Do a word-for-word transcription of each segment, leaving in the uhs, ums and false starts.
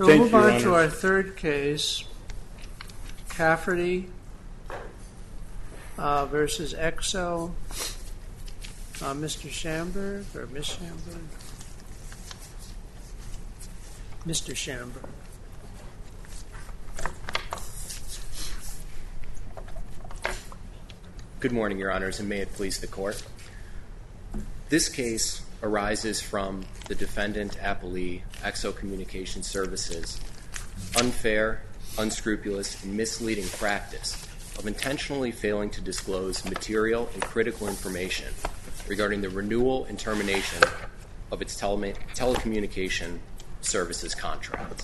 So we'll move on to our third case, Cafferty uh, versus Exo. Uh, Mister Schamberg or Miss Schamberg? Mister Schamberg. Good morning, Your Honors, and may it please the Court. This case arises from the defendant appellee, Exo Communication Services, unfair, unscrupulous, and misleading practice of intentionally failing to disclose material and critical information regarding the renewal and termination of its tele- telecommunication services contracts.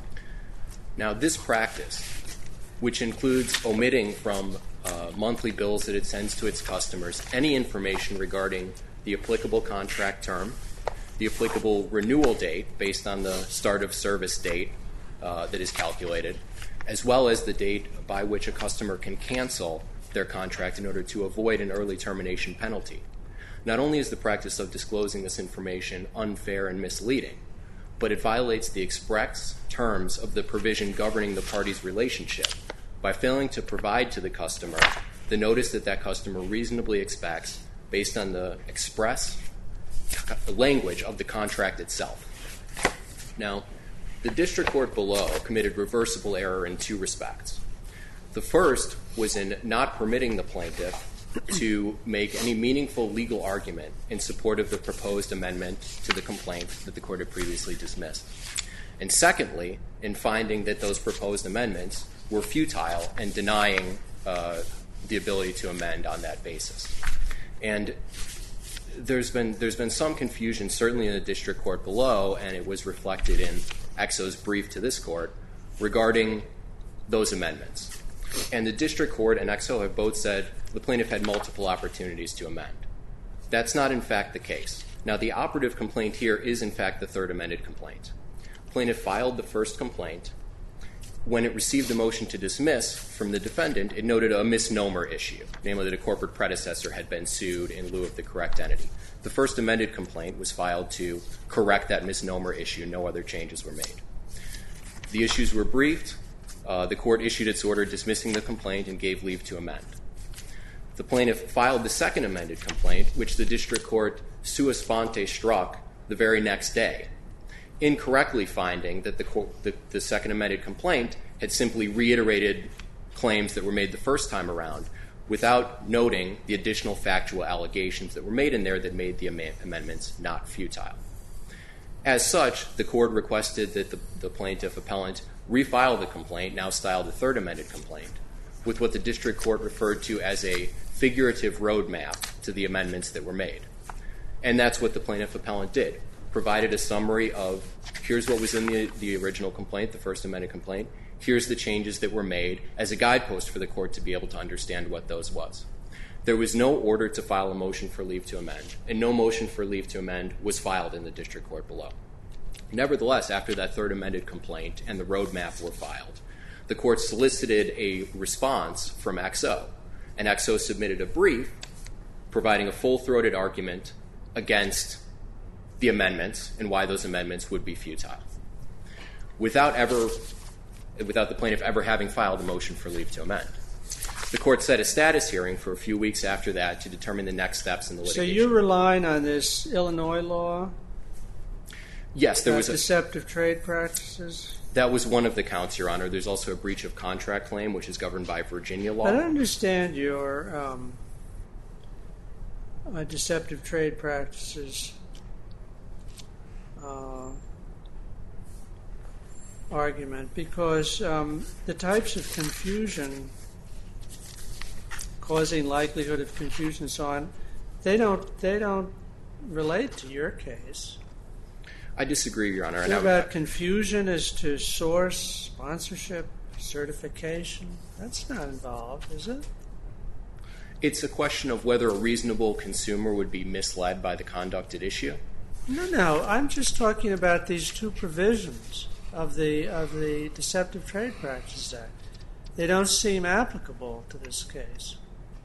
Now, this practice, which includes omitting from uh, monthly bills that it sends to its customers any information regarding the applicable contract term, the applicable renewal date based on the start of service date uh, that is calculated, as well as the date by which a customer can cancel their contract in order to avoid an early termination penalty. Not only is the practice of disclosing this information unfair and misleading, but it violates the express terms of the provision governing the parties' relationship by failing to provide to the customer the notice that that customer reasonably expects based on the express language of the contract itself. Now, the district court below committed reversible error in two respects. The first was in not permitting the plaintiff to make any meaningful legal argument in support of the proposed amendment to the complaint that the court had previously dismissed. And secondly, in finding that those proposed amendments were futile and denying uh, the ability to amend on that basis. And there's been there's been some confusion, certainly in the district court below, and it was reflected in Exo's brief to this court regarding those amendments. And the district court and Exo have both said the plaintiff had multiple opportunities to amend. That's not, in fact, the case. Now, the operative complaint here is, in fact, the third amended complaint. Plaintiff filed the first complaint. When it received the motion to dismiss from the defendant, it noted a misnomer issue, namely that a corporate predecessor had been sued in lieu of the correct entity. The first amended complaint was filed to correct that misnomer issue. No other changes were made. The issues were briefed. Uh, the court issued its order dismissing the complaint and gave leave to amend. The plaintiff filed the second amended complaint, which the district court sua sponte struck the very next day, incorrectly finding that the, court, the, the second amended complaint had simply reiterated claims that were made the first time around without noting the additional factual allegations that were made in there that made the am- amendments not futile. As such, the court requested that the, the plaintiff appellant refile the complaint, now styled the third amended complaint, with what the district court referred to as a figurative roadmap to the amendments that were made. And that's what the plaintiff appellant did. Provided a summary of here's what was in the, the original complaint, the first amended complaint, here's the changes that were made as a guidepost for the court to be able to understand what those was. There was no order to file a motion for leave to amend, and no motion for leave to amend was filed in the district court below. Nevertheless, after that third amended complaint and the roadmap were filed, the court solicited a response from Exo, and Exo submitted a brief providing a full-throated argument against the amendments and why those amendments would be futile, without ever, without the plaintiff ever having filed a motion for leave to amend. The court set a status hearing for a few weeks after that to determine the next steps in the litigation. So you're relying on this Illinois law? Yes, there was a deceptive trade practices? That was one of the counts, Your Honor. There's also a breach of contract claim, which is governed by Virginia law. I don't understand your um, uh, deceptive trade practices uh, argument, because um, the types of confusion, causing likelihood of confusion and so on, they don't they don't relate to your case. I disagree, Your Honor. What about confusion as to source, sponsorship, certification? That's not involved, is it? It's a question of whether a reasonable consumer would be misled by the conduct at issue. No, no. I'm just talking about these two provisions of the of the Deceptive Trade Practices Act. They don't seem applicable to this case.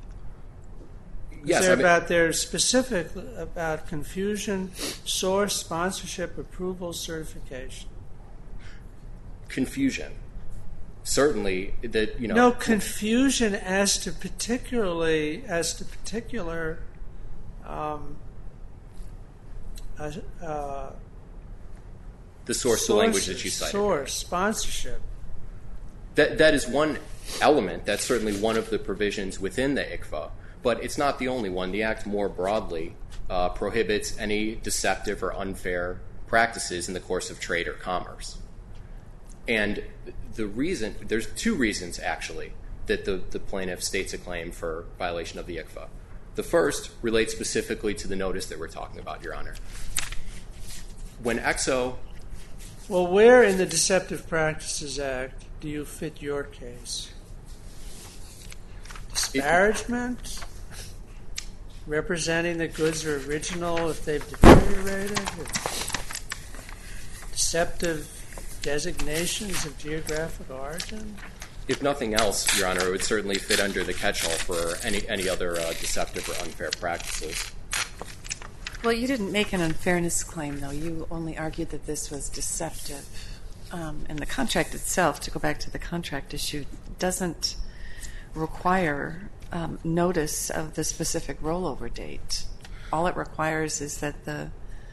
Yes, they're I mean, about they're specific about confusion, source, sponsorship, approval, certification. confusion. Certainly, that you know. No confusion as to particularly as to particular um, uh, uh, the source of the language that you cited. Source sponsorship. That that is one element. That's certainly one of the provisions within the I C F A, but it's not the only one. The Act more broadly uh, prohibits any deceptive or unfair practices in the course of trade or commerce. And the reason, there's two reasons actually that the, the plaintiff states a claim for violation of the I C F A. The first relates specifically to the notice that we're talking about, Your Honor. When X O... Well, where in the Deceptive Practices Act do you fit your case? Disparagement? It, representing the goods are original if they've deteriorated? Deceptive designations of geographic origin? If nothing else, Your Honor, it would certainly fit under the catch-all for any, any other uh, deceptive or unfair practices. Well, you didn't make an unfairness claim, though. You only argued that this was deceptive. Um, and the contract itself, to go back to the contract issue, doesn't require um, notice of the specific rollover date. All it requires is that the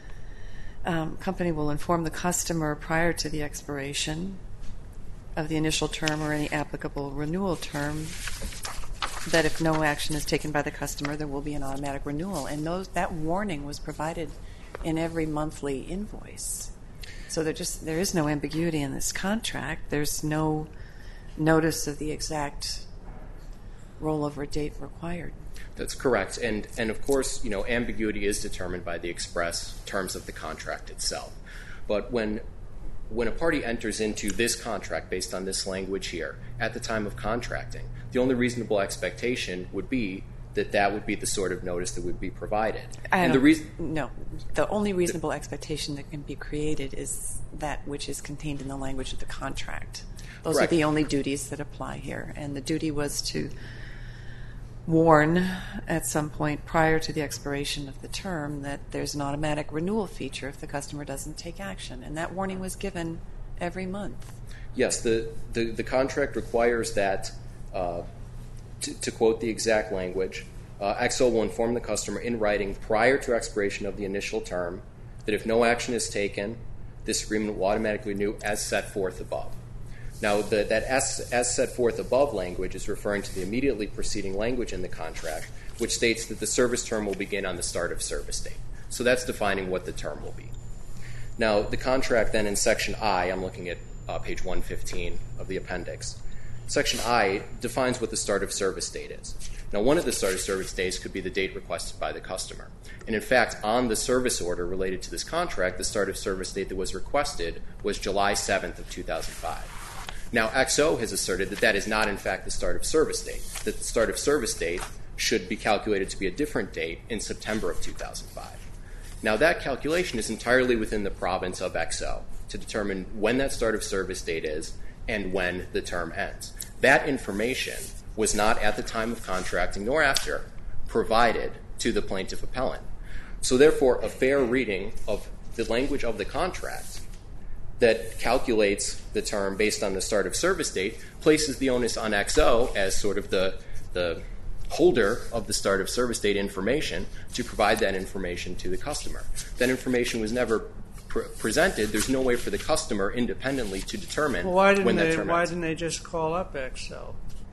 um, company will inform the customer prior to the expiration of the initial term or any applicable renewal term that if no action is taken by the customer, there will be an automatic renewal. And those, that warning was provided in every monthly invoice. So there just there is no ambiguity in this contract. There's no notice of the exact rollover date required. That's correct. And, and of course, you know, ambiguity is determined by the express terms of the contract itself. But when When a party enters into this contract based on this language here, at the time of contracting, the only reasonable expectation would be that that would be the sort of notice that would be provided. I and don't, the reason, no, the only reasonable the, expectation that can be created is that which is contained in the language of the contract. Those correct. are the only duties that apply here. And the duty was to warn at some point prior to the expiration of the term that there's an automatic renewal feature if the customer doesn't take action. And that warning was given every month. Yes, the, the, the contract requires that, uh, to, to quote the exact language, uh, X O will inform the customer in writing prior to expiration of the initial term that if no action is taken, this agreement will automatically renew as set forth above. Now, the, that as, as set forth above language is referring to the immediately preceding language in the contract, which states that the service term will begin on the start of service date. So that's defining what the term will be. Now, the contract then in Section I, I'm looking at uh, page one fifteen of the appendix. Section I defines what the start of service date is. Now, one of the start of service dates could be the date requested by the customer. And in fact, on the service order related to this contract, the start of service date that was requested was July seventh of two thousand five. Now, X O has asserted that that is not, in fact, the start of service date, that the start of service date should be calculated to be a different date in September of two thousand five. Now, that calculation is entirely within the province of X O to determine when that start of service date is and when the term ends. That information was not at the time of contracting nor after provided to the plaintiff appellant. So therefore, a fair reading of the language of the contract that calculates the term based on the start of service date places the onus on X O as sort of the, the holder of the start of service date information to provide that information to the customer. That information was never pr- presented. There's no way for the customer independently to determine well, why didn't when that they, term Why ends. didn't they just call up X O?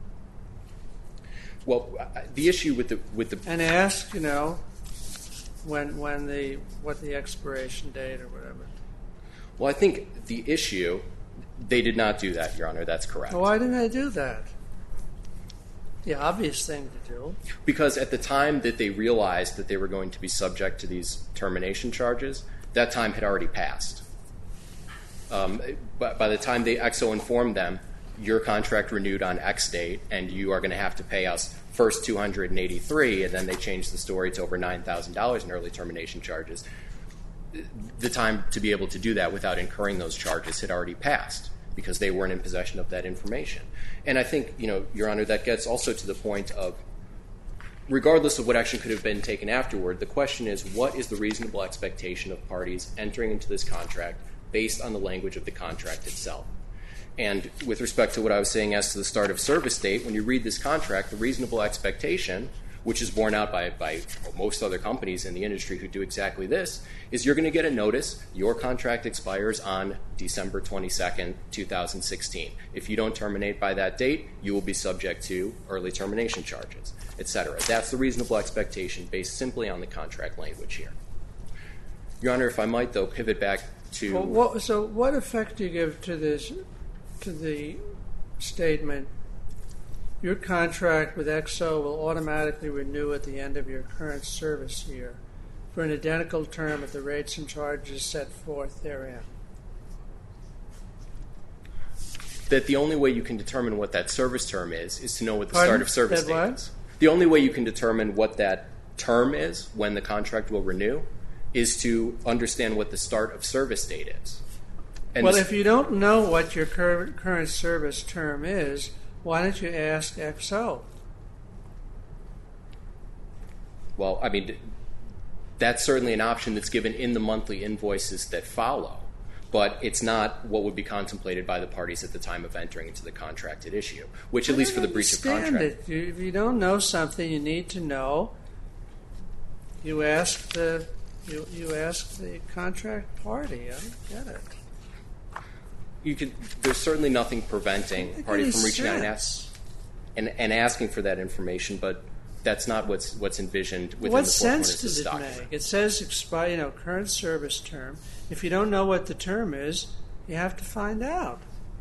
Well, the issue with the with the and ask, you know, when when the what the expiration date or whatever. Well, I think the issue, they did not do that, Your Honor. That's correct. Well, why didn't they do that? The obvious thing to do. Because at the time that they realized that they were going to be subject to these termination charges, that time had already passed. Um, but by the time the X O informed them, your contract renewed on X date, and you are going to have to pay us first two hundred eighty-three dollars, and then they changed the story to over nine thousand dollars in early termination charges. The time to be able to do that without incurring those charges had already passed because they weren't in possession of that information. And I think, you know, Your Honor, that gets also to the point of, regardless of what action could have been taken afterward, the question is, what is the reasonable expectation of parties entering into this contract based on the language of the contract itself? And with respect to what I was saying as to the start of service date, when you read this contract, the reasonable expectation, which is borne out by, by most other companies in the industry who do exactly this, is you're going to get a notice, your contract expires on December twenty-second, two thousand sixteen. If you don't terminate by that date, you will be subject to early termination charges, et cetera. That's the reasonable expectation based simply on the contract language here. Your Honor, if I might, though, pivot back to... Well, what, so what effect do you give to this, to the statement, your contract with X O will automatically renew at the end of your current service year for an identical term at the rates and charges set forth therein? That the only way you can determine what that service term is is to know what the Pardon? start of service That date what? is. The only way you can determine what that term is when the contract will renew is to understand what the start of service date is. And Well, this- if you don't know what your current, current service term is, why don't you ask X O? Well, I mean, that's certainly an option that's given in the monthly invoices that follow, but it's not what would be contemplated by the parties at the time of entering into the contracted issue, which at least for the breach of Understand contract. it. You, if you don't know something you need to know, you ask the you, you ask the contract party. I get it. You could, there's certainly nothing preventing a party from reaching out and, sense. ask, and, and asking for that information, but that's not what's what's envisioned within What the four corners sense of this does it document. make? It says expire, you know, current service term. If you don't know what the term is, you have to find out,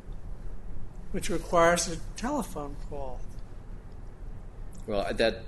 which requires a telephone call. Well, that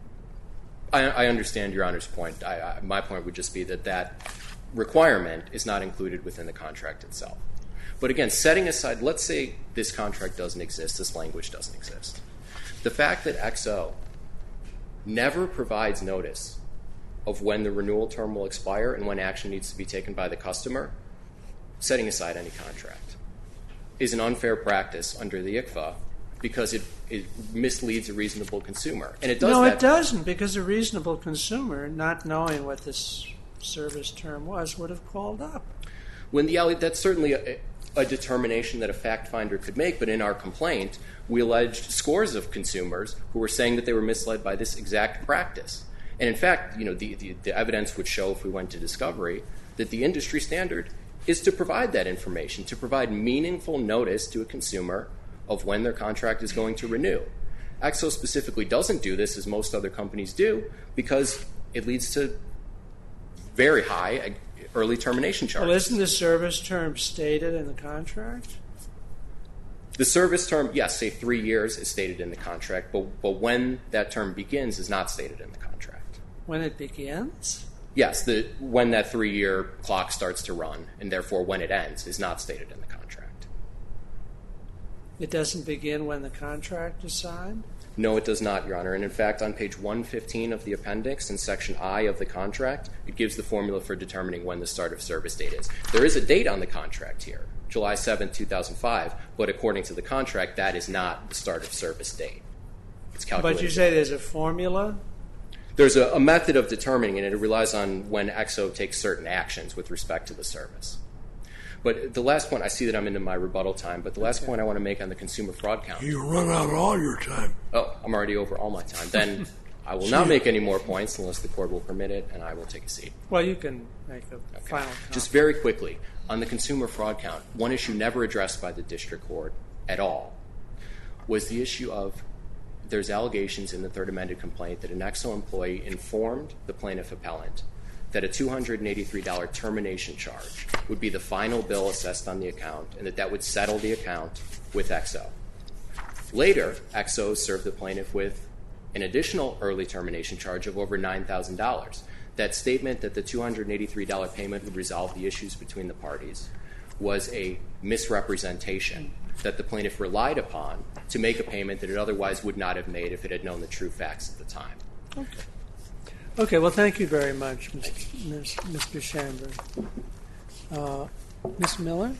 I, I understand Your Honor's point. I, I, my point would just be that that requirement is not included within the contract itself. But again, setting aside, let's say this contract doesn't exist, this language doesn't exist. The fact that X O never provides notice of when the renewal term will expire and when action needs to be taken by the customer, setting aside any contract, is an unfair practice under the I C F A because it, it misleads a reasonable consumer. And it does no, that. it doesn't, because a reasonable consumer, not knowing what this service term was, would have called up. When the that's certainly a, a determination that a fact finder could make, but in our complaint, we alleged scores of consumers who were saying that they were misled by this exact practice. And in fact, you know, the, the, the evidence would show, if we went to discovery, that the industry standard is to provide that information, to provide meaningful notice to a consumer of when their contract is going to renew. X O specifically doesn't do this, as most other companies do, because it leads to very high early termination charges. Well, isn't the service term stated in the contract? The service term, yes, say three years is stated in the contract, but, but when that term begins is not stated in the contract. When it begins? Yes, the, when that three-year clock starts to run, and therefore when it ends, is not stated in the contract. It doesn't begin when the contract is signed? No, it does not, Your Honor. And in fact, on page one fifteen of the appendix, in section I of the contract, it gives the formula for determining when the start of service date is. There is a date on the contract here, July seventh, two thousand five, but according to the contract, that is not the start of service date. It's calculated. But you say there's a formula? There's a, a method of determining it, and it relies on when X O takes certain actions with respect to the service. But the last point, I see that I'm into my rebuttal time, but the last okay. point I want to make on the consumer fraud count. You run out of all your time. Oh, I'm already over all my time. Then I will not make any more points unless the court will permit it, and I will take a seat. Well, you can make a okay. final comment. Just very quickly, on the consumer fraud count, one issue never addressed by the district court at all was the issue of there's allegations in the third amended complaint that an X O employee informed the plaintiff appellant that a two hundred eighty-three dollars termination charge would be the final bill assessed on the account and that that would settle the account with X O. Later, X O served the plaintiff with an additional early termination charge of over nine thousand dollars. That statement that the two hundred eighty-three dollars payment would resolve the issues between the parties was a misrepresentation that the plaintiff relied upon to make a payment that it otherwise would not have made if it had known the true facts at the time. Okay. Okay, well, thank you very much, Mister Shamberg. Uh, Miz Miller?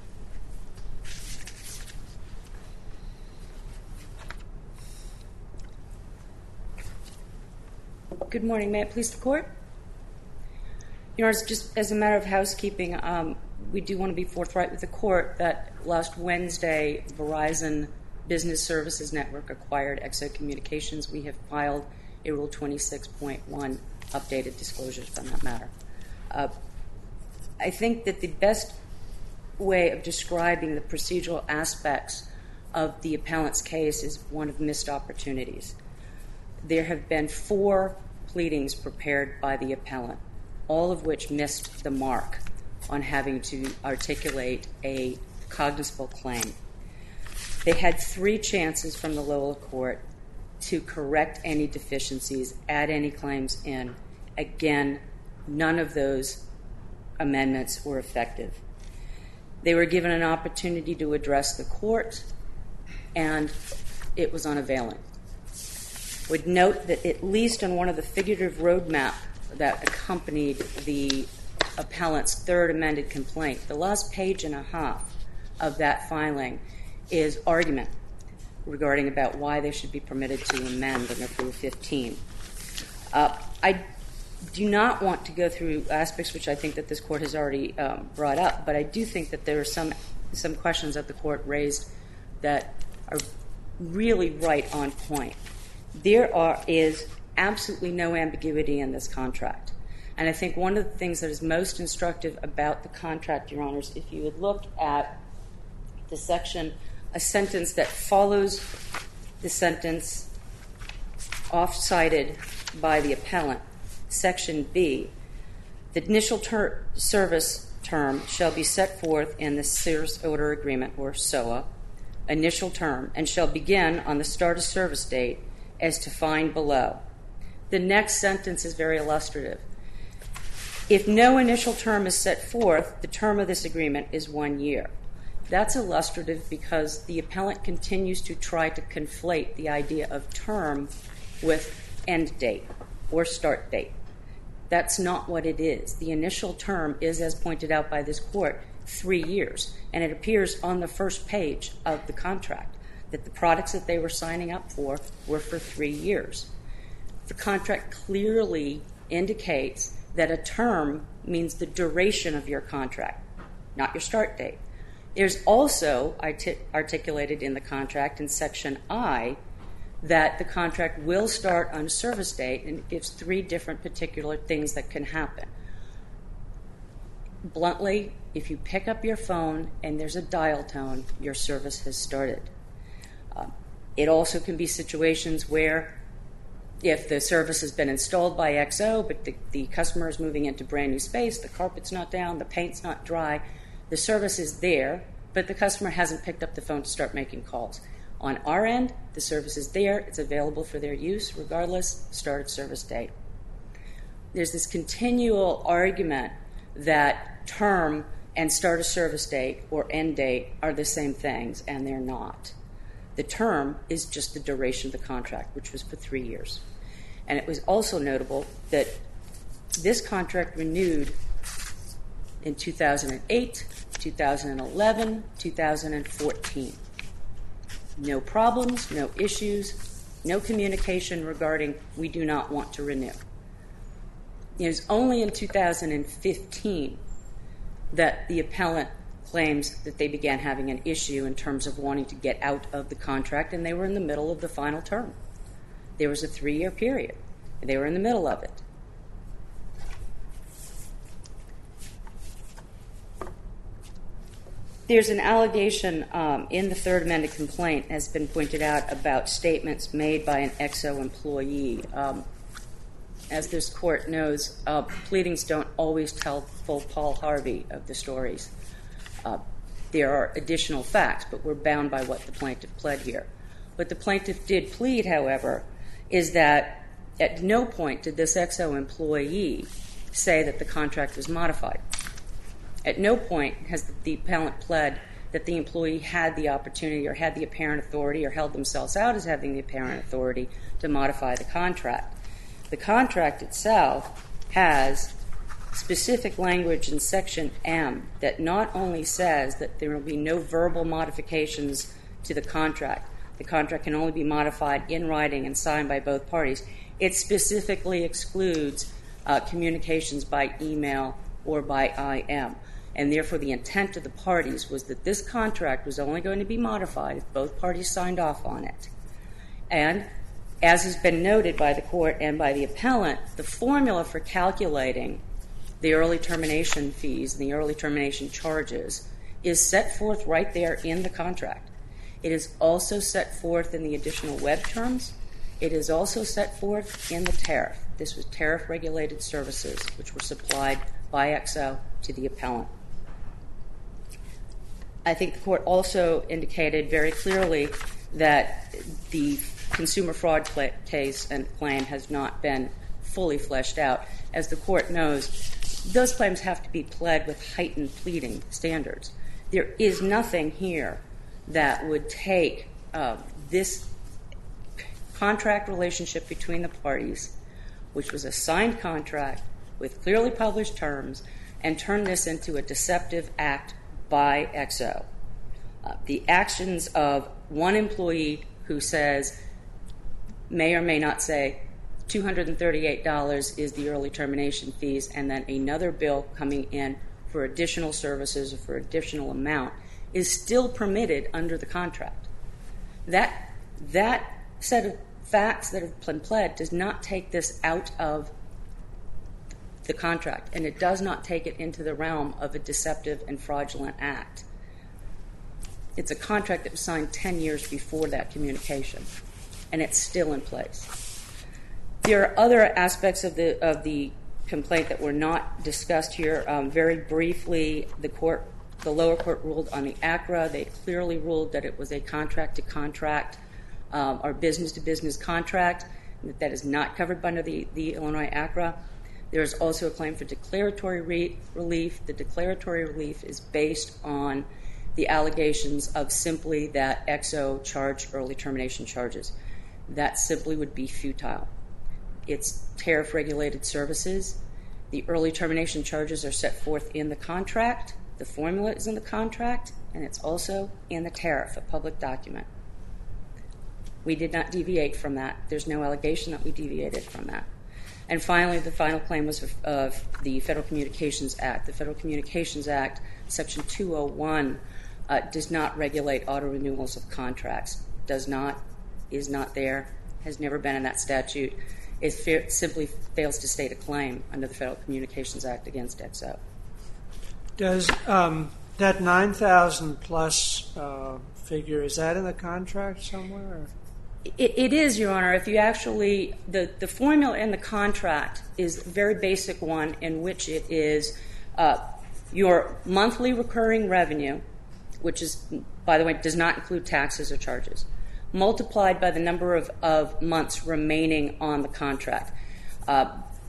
Good morning. May it please the Court? Your Honor, just as a matter of housekeeping, um, we do want to be forthright with the court that last Wednesday, Verizon Business Services Network acquired X O Communications. We have filed a Rule twenty-six point one updated disclosures on that matter. Uh, I think that the best way of describing the procedural aspects of the appellant's case is one of missed opportunities. There have been four pleadings prepared by the appellant, all of which missed the mark on having to articulate a cognizable claim. They had three chances from the lower court to correct any deficiencies, add any claims in. Again, none of those amendments were effective. They were given an opportunity to address the court, and it was unavailing. Would note that at least on one of the figurative roadmap that accompanied the appellant's third amended complaint, the last page and a half of that filing is argument regarding about why they should be permitted to amend under Rule fifteen. Uh, I do not want to go through aspects which I think that this court has already um, brought up, but I do think that there are some some questions that the court raised that are really right on point. There are, is absolutely no ambiguity in this contract. And I think one of the things that is most instructive about the contract, Your Honors, if you would look at the section, a sentence that follows the sentence off-cited by the appellant, Section B, the initial ter- service term shall be set forth in the Service Order Agreement, or S O A, initial term, and shall begin on the start of service date as defined below. The next sentence is very illustrative. If no initial term is set forth, the term of this agreement is one year. That's illustrative because the appellant continues to try to conflate the idea of term with end date or start date. That's not what it is. The initial term is, as pointed out by this court, three years, and it appears on the first page of the contract that the products that they were signing up for were for three years. The contract clearly indicates that a term means the duration of your contract, not your start date. There's also artic- articulated in the contract in Section I that the contract will start on a service date, and it gives three different particular things that can happen. Bluntly, if you pick up your phone and there's a dial tone, your service has started. Uh, it also can be situations where if the service has been installed by X O, but the, the customer is moving into brand new space, the carpet's not down, the paint's not dry, the service is there, but the customer hasn't picked up the phone to start making calls. On our end, the service is there, it's available for their use, regardless, start of service date. There's this continual argument that term and start of service date or end date are the same things, and they're not. The term is just the duration of the contract, which was for three years. And it was also notable that this contract renewed in two thousand eight, two thousand eleven, two thousand fourteen. No problems, no issues, no communication regarding we do not want to renew. It was only in two thousand fifteen that the appellant claims that they began having an issue in terms of wanting to get out of the contract, and they were in the middle of the final term. There was a three-year period, and they were in the middle of it. There's an allegation um, in the third amended complaint, has been pointed out, about statements made by an X O employee. Um, as this court knows, uh, pleadings don't always tell full Paul Harvey of the stories. Uh, there are additional facts, but we're bound by what the plaintiff pled here. What the plaintiff did plead, however, is that at no point did this X O employee say that the contract was modified. At no point has the appellant pled that the employee had the opportunity or had the apparent authority or held themselves out as having the apparent authority to modify the contract. The contract itself has specific language in Section M that not only says that there will be no verbal modifications to the contract, the contract can only be modified in writing and signed by both parties, it specifically excludes uh, communications by email or by I M. And therefore, the intent of the parties was that this contract was only going to be modified if both parties signed off on it. And as has been noted by the court and by the appellant, the formula for calculating the early termination fees and the early termination charges is set forth right there in the contract. It is also set forth in the additional web terms. It is also set forth in the tariff. This was tariff-regulated services, which were supplied by X O to the appellant. I think the court also indicated very clearly that the consumer fraud case and claim has not been fully fleshed out. As the court knows, those claims have to be pled with heightened pleading standards. There is nothing here that would take uh, this contract relationship between the parties, which was a signed contract with clearly published terms, and turn this into a deceptive act by X O. Uh, the actions of one employee who says, may or may not say, two hundred thirty-eight dollars is the early termination fees, and then another bill coming in for additional services or for additional amount is still permitted under the contract. That, that set of facts that have been pled does not take this out of the contract, and it does not take it into the realm of a deceptive and fraudulent act. It's a contract that was signed ten years before that communication, and it's still in place. There are other aspects of the of the complaint that were not discussed here. Um, very briefly, the court, the lower court ruled on the A C R A. They clearly ruled that it was a contract-to-contract um, or business-to-business contract, and that that is not covered under the, the Illinois A C R A. There is also a claim for declaratory re- relief. The declaratory relief is based on the allegations of simply that X O charged early termination charges. That simply would be futile. It's tariff-regulated services. The early termination charges are set forth in the contract. The formula is in the contract, and it's also in the tariff, a public document. We did not deviate from that. There's no allegation that we deviated from that. And finally, the final claim was of, of the Federal Communications Act. The Federal Communications Act, Section two oh one, uh, does not regulate auto renewals of contracts. Does not, is not there, has never been in that statute. It fa- simply fails to state a claim under the Federal Communications Act against X O. Does um, that nine thousand plus uh, figure, is that in the contract somewhere? Or? It, it is, Your Honor. If you actually, the, the formula in the contract is a very basic one in which it is uh, your monthly recurring revenue, which is, by the way, does not include taxes or charges, multiplied by the number of, of months remaining on the contract. Uh,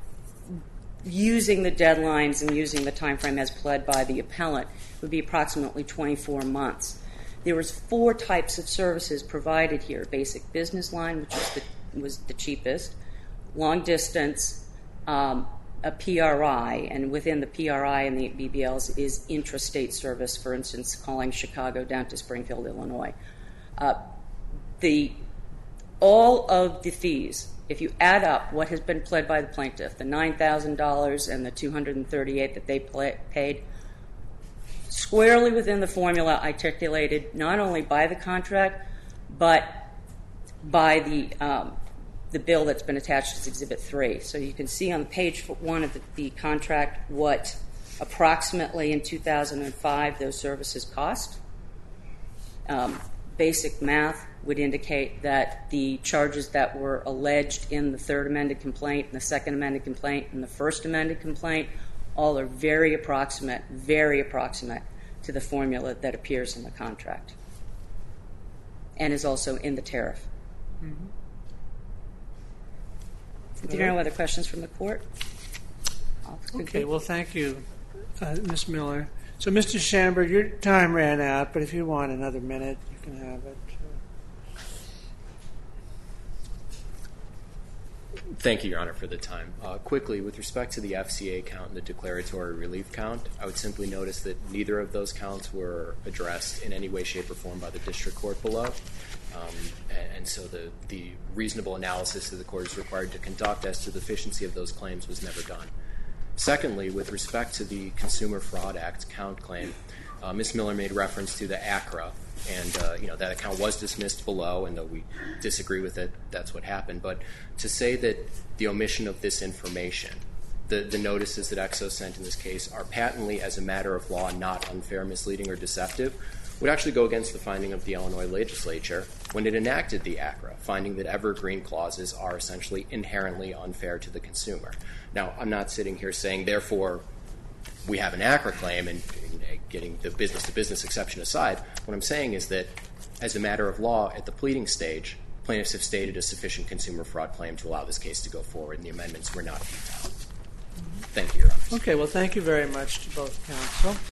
using the deadlines and using the time frame as pled by the appellant would be approximately twenty-four months. There was four types of services provided here: basic business line, which was the, was the cheapest, long distance, um, a P R I, and within the P R I and the B B Ls is intrastate service, for instance, calling Chicago down to Springfield, Illinois. Uh, the all of the fees, if you add up what has been pled by the plaintiff, the nine thousand dollars and the two hundred thirty-eight dollars that they play, paid, squarely within the formula articulated not only by the contract, but by the um, the bill that's been attached as Exhibit three. So you can see on page one of the, the contract what approximately in two thousand five those services cost. Um, basic math would indicate that the charges that were alleged in the third amended complaint and the second amended complaint and the first amended complaint all are very approximate, very approximate to the formula that appears in the contract and is also in the tariff. Mm-hmm. Do you have no other questions from the court? Okay, well, thank you, uh, Miz Miller. So, Mister Schamberg, your time ran out, but if you want another minute, you can have it. Thank you, Your Honor, for the time. Uh, quickly, with respect to the F C A count and the declaratory relief count, I would simply notice that neither of those counts were addressed in any way, shape, or form by the district court below. Um, and, and so the, the reasonable analysis that the court is required to conduct as to the efficiency of those claims was never done. Secondly, with respect to the Consumer Fraud Act count claim, uh, Miz Miller made reference to the A C R A, and uh, you know that account was dismissed below, and though we disagree with it, that's what happened. But to say that the omission of this information, the, the notices that X O sent in this case, are patently, as a matter of law, not unfair, misleading, or deceptive, would actually go against the finding of the Illinois legislature when it enacted the A C R A, finding that evergreen clauses are essentially inherently unfair to the consumer. Now, I'm not sitting here saying, therefore, we have an A C R A claim, and, and getting the business-to-business exception aside, what I'm saying is that, as a matter of law, at the pleading stage, plaintiffs have stated a sufficient consumer fraud claim to allow this case to go forward, and the amendments were not futile. Thank you, Your Honor. Okay, well, thank you very much to both counsel.